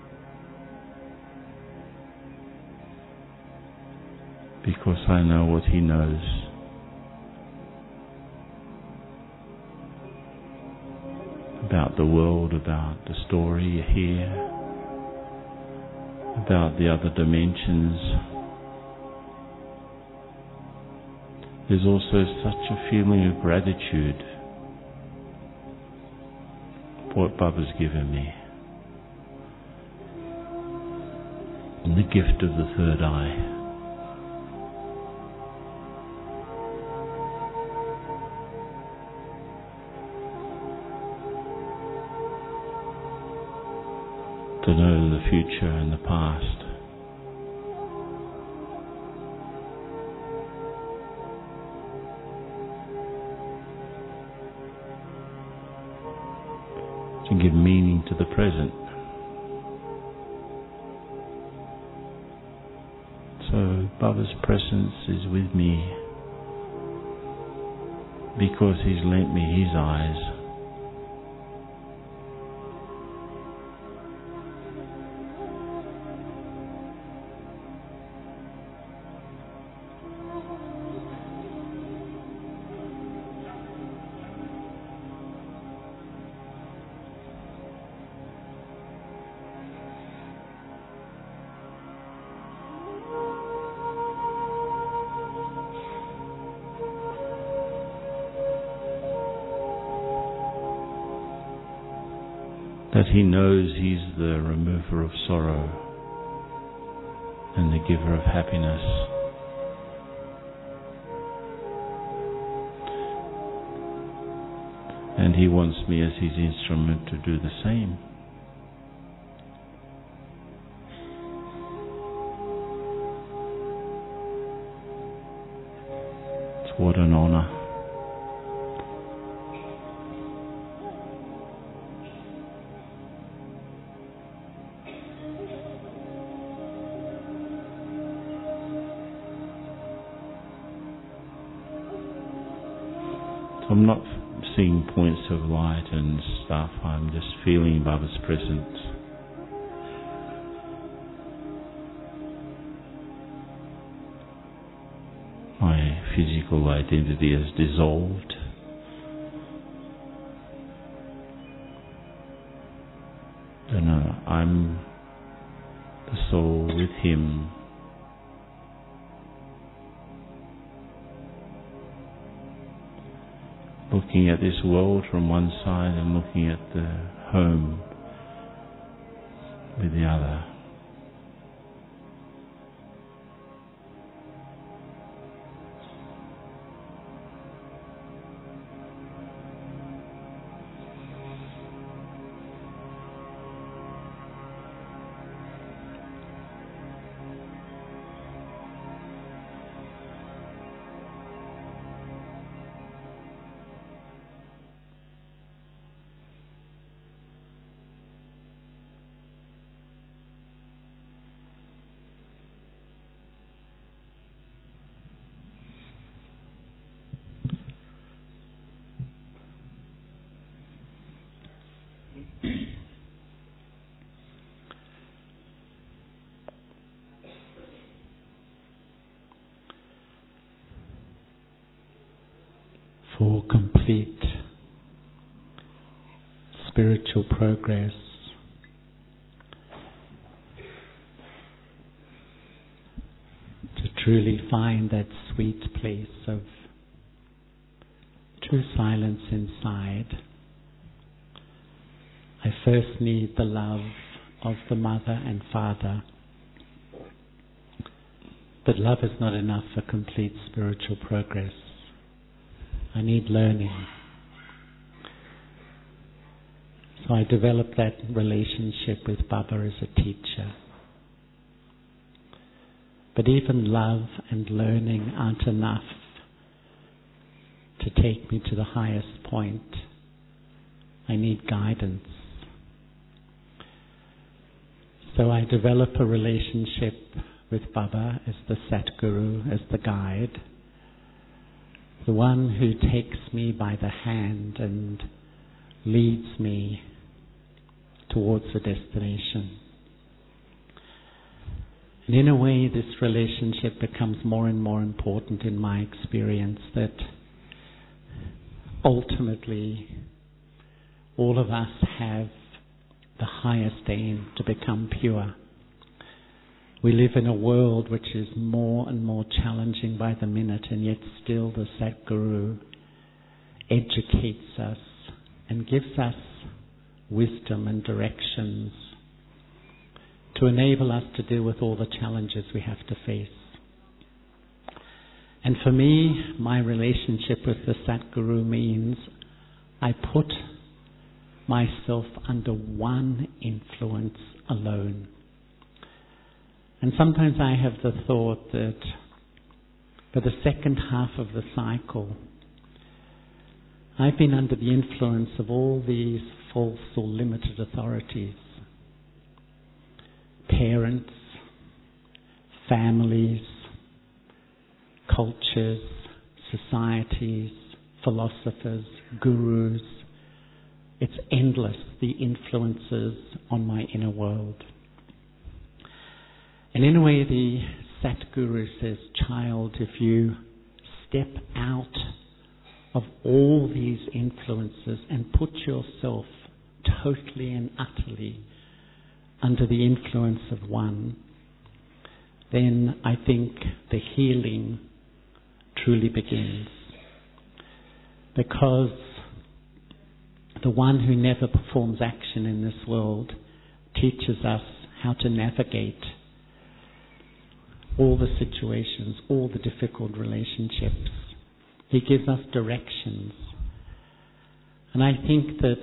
Because I know what he knows. About the world, about the story here, about the other dimensions. There's also such a feeling of gratitude for what Baba's given me. And the gift of the third eye. To know the future and the past. To give meaning to the present. So Baba's presence is with me because he's lent me his eyes. That he knows he's the remover of sorrow and the giver of happiness. And he wants me as his instrument to do the same. It's what an honor. I'm not seeing points of light and stuff, I'm just feeling Baba's presence. My physical identity has dissolved. And I'm the soul with him. Looking at this world from one side and looking at the home with the other. For complete spiritual progress, to truly find that sweet place of true silence inside, I first need the love of the mother and father. But love is not enough for complete spiritual progress. I need learning. So I developed that relationship with Baba as a teacher. But even love and learning aren't enough to take me to the highest point. I need guidance. So I develop a relationship with Baba as the Satguru, as the guide, the one who takes me by the hand and leads me towards the destination. And in a way, this relationship becomes more and more important in my experience, that ultimately all of us have the highest aim to become pure. We live in a world which is more and more challenging by the minute, and yet still the Satguru educates us and gives us wisdom and directions to enable us to deal with all the challenges we have to face. And for me, my relationship with the Satguru means I put myself under one influence alone. And sometimes I have the thought that for the second half of the cycle, I've been under the influence of all these false or limited authorities. Parents, families, cultures, societies, philosophers, gurus. It's endless, the influences on my inner world. And in a way, the Satguru says, child, if you step out of all these influences and put yourself totally and utterly under the influence of one, then I think the healing truly begins. Because the one who never performs action in this world teaches us how to navigate all the situations, all the difficult relationships. He gives us directions. And I think that,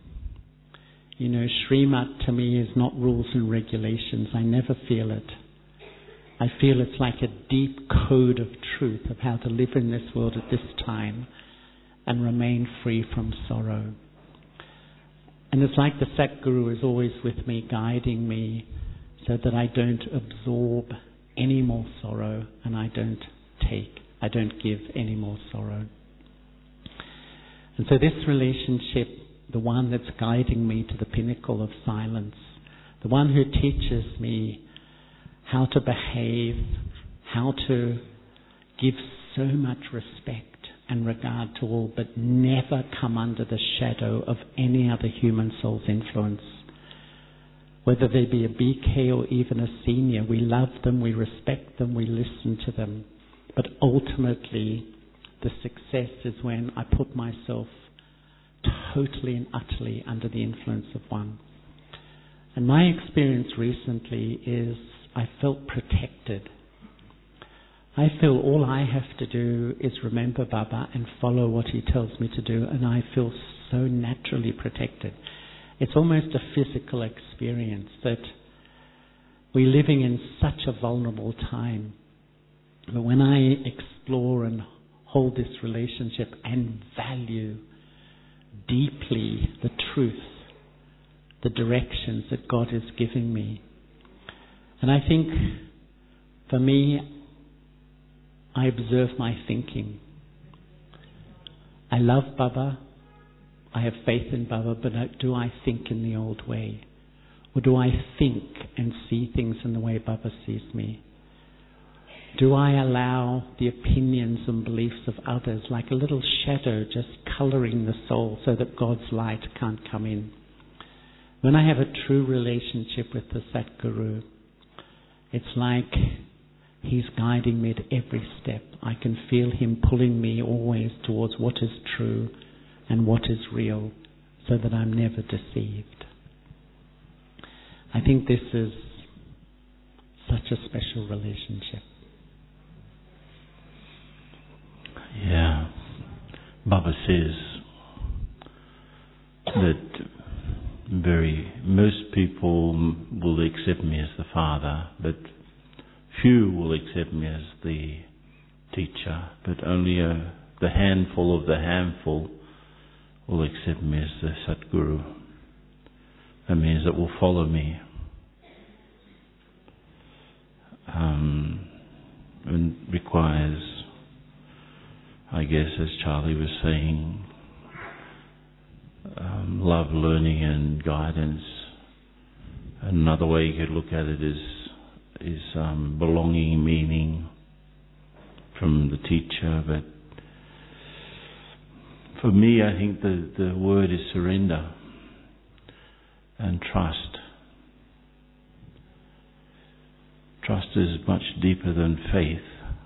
Srimad to me is not rules and regulations. I never feel it. I feel it's like a deep code of truth of how to live in this world at this time and remain free from sorrow. And it's like the Satguru is always with me, guiding me so that I don't absorb any more sorrow and I don't give any more sorrow. And so this relationship, the one that's guiding me to the pinnacle of silence, the one who teaches me how to behave, how to give so much respect and regard to all, but never come under the shadow of any other human soul's influence. Whether they be a BK or even a senior, we love them, we respect them, we listen to them. But ultimately, the success is when I put myself totally and utterly under the influence of one. And my experience recently is I felt protected. I feel all I have to do is remember Baba and follow what he tells me to do, and I feel so naturally protected. It's almost a physical experience that we're living in such a vulnerable time. But when I explore and hold this relationship and value deeply the truth, the directions that God is giving me. And I think for me, I observe my thinking. I love Baba, I have faith in Baba, but do I think in the old way? Or do I think and see things in the way Baba sees me? Do I allow the opinions and beliefs of others like a little shadow just colouring the soul so that God's light can't come in? When I have a true relationship with the Satguru, it's like he's guiding me at every step. I can feel him pulling me always towards what is true and what is real so that I'm never deceived. I think this is such a special relationship. Yeah. Baba says that most people will accept me as the father, but few will accept me as the teacher, but only the handful of the handful will accept me as the Satguru. That means that will follow me. And requires, I guess, as Charlie was saying, love, learning and guidance. Another way you could look at it is belonging, meaning from the teacher. But for me, I think the word is surrender and trust. Trust is much deeper than faith,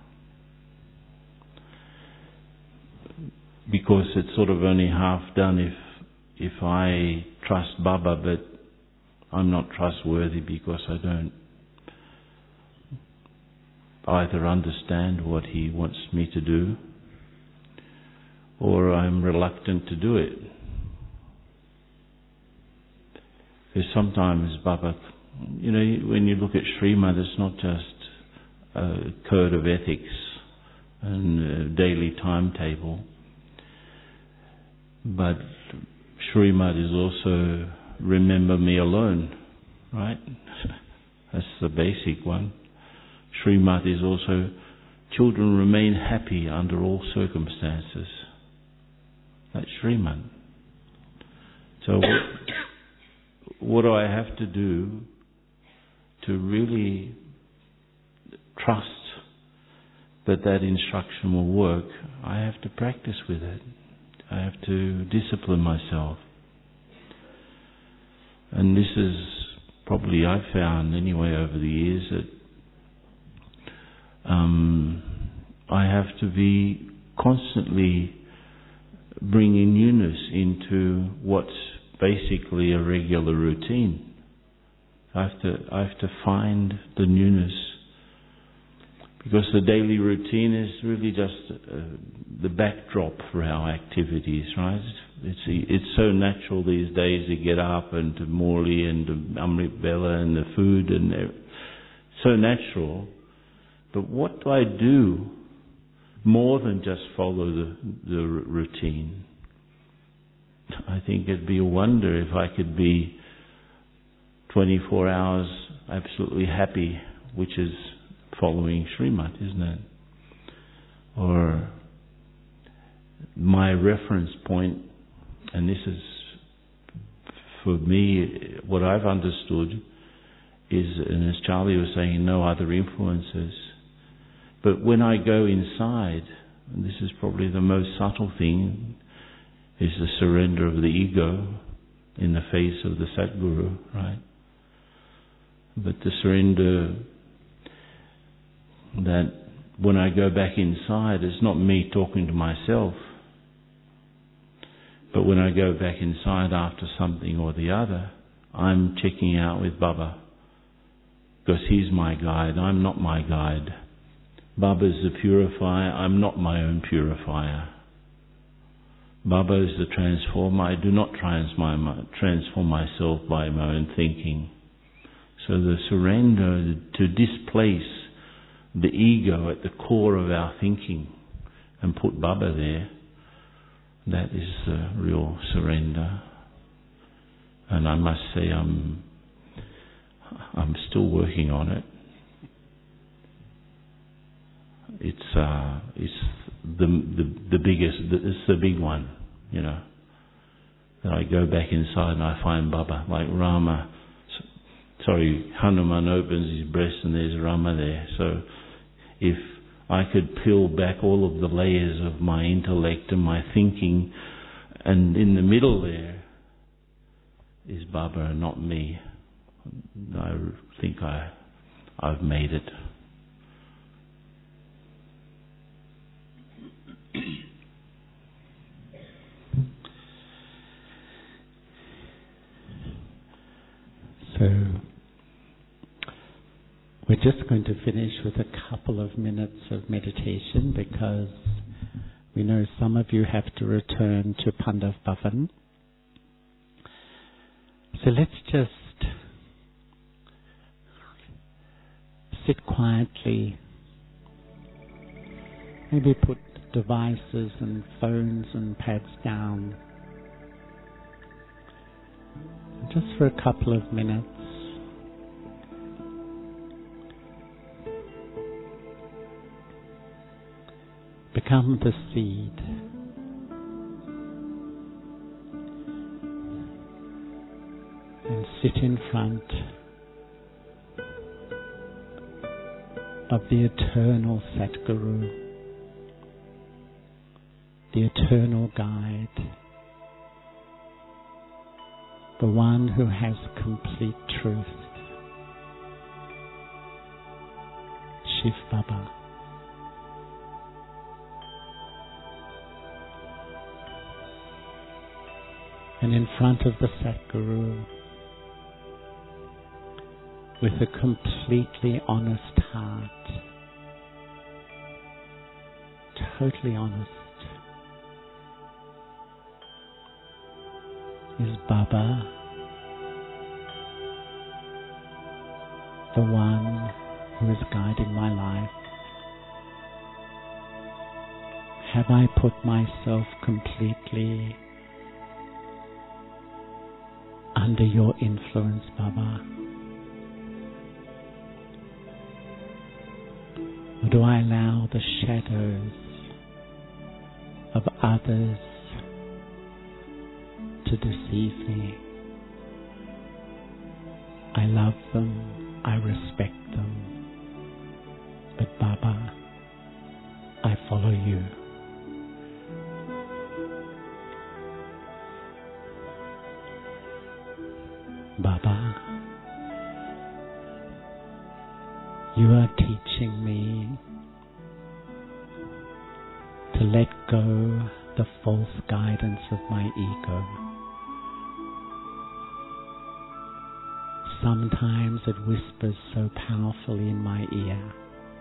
because it's sort of only half done if I trust Baba, but I'm not trustworthy because I don't either understand what he wants me to do, or I'm reluctant to do it. Because sometimes Baba, when you look at Srimad, it's not just a code of ethics and a daily timetable, but Srimad is also remember me alone, right? That's the basic one. Srimad is also children remain happy under all circumstances. That's Srimad. So what do I have to do to really trust that instruction will work? I have to practice with it. I have to discipline myself. And this is probably, I've found anyway over the years, that I have to be constantly bringing newness into what's basically a regular routine. I have to find the newness, because the daily routine is really just the backdrop for our activities, right? It's so natural these days to get up and to Morley and to Amrit Bella and the food, and so natural. But what do I do more than just follow the routine? I think it'd be a wonder if I could be 24 hours absolutely happy, which is following Srimad, isn't it? Or my reference point, and this is for me what I've understood, is, and as Charlie was saying, no other influences. But when I go inside, and this is probably the most subtle thing, is the surrender of the ego in the face of the Satguru, right? But the surrender that when I go back inside, it's not me talking to myself, but when I go back inside after something or the other, I'm checking out with Baba, because he's my guide. I'm not my guide. Baba's the purifier. I'm not my own purifier. Baba is the transformer. I do not transform myself by my own thinking. So the surrender to displace the ego at the core of our thinking and put Baba there, that is the real surrender. And I must say I'm still working on it. It's the biggest, it's the big one, that I go back inside and I find Baba, like Hanuman opens his breast and there's Rama there. So if I could peel back all of the layers of my intellect and my thinking, and in the middle there is Baba and not me, I think I've made it. So we're just going to finish with a couple of minutes of meditation, because we know some of you have to return to Pandav Bhavan. So let's just sit quietly. Maybe put devices and phones and pads down. Just for a couple of minutes. Become the seed. And sit in front of the eternal Satguru, the eternal guide, the one who has complete truth, Shiv Baba. And in front of the Satguru, with a completely honest heart, totally honest, is Baba, the one who is guiding my life? Have I put myself completely under your influence, Baba? Or do I allow the shadows of others to deceive me? I love them, I respect them, but Baba, I follow you. Baba, you are teaching me to let go the false guidance of my ego. Sometimes it whispers so powerfully in my ear.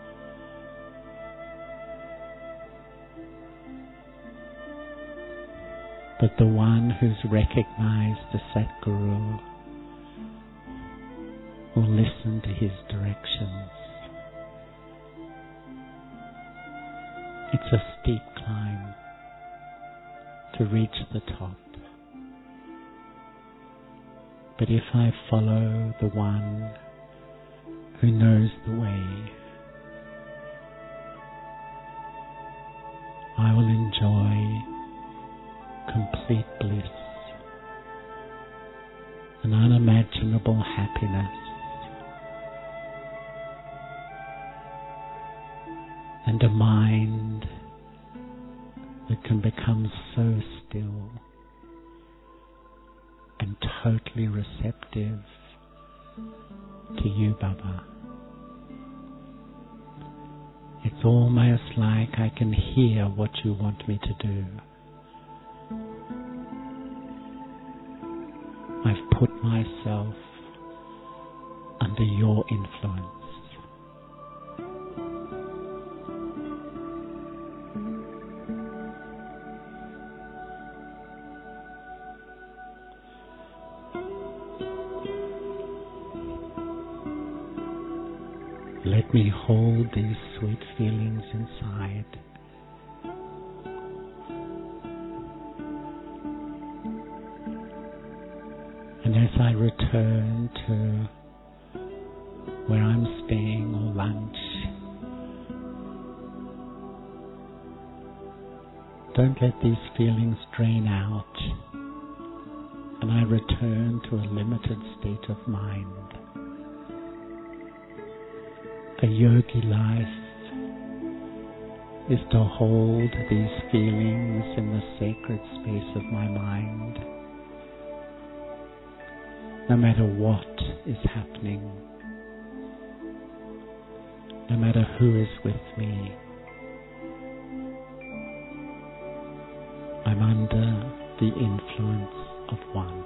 But the one who's recognized the Satguru will listen to his directions. It's a steep climb to reach the top. But if I follow the one who knows the way, I will enjoy complete bliss, an unimaginable happiness, and a mind that can become so still and totally receptive to you, Baba. It's almost like I can hear what you want me to do. I've put myself under your influence. Let me hold these sweet feelings inside. And as I return to where I'm staying or lunch, don't let these feelings drain out, and I return to a limited state of mind. A yogi life is to hold these feelings in the sacred space of my mind, no matter what is happening, no matter who is with me. I'm under the influence of one.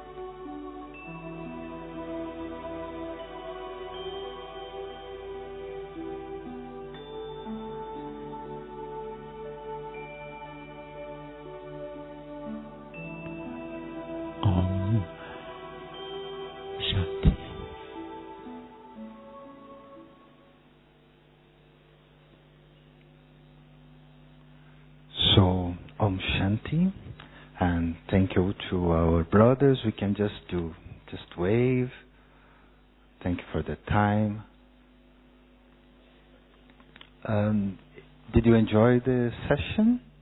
Om Shanti. And thank you to our brothers. We can just wave. Thank you for the time. Did you enjoy the session?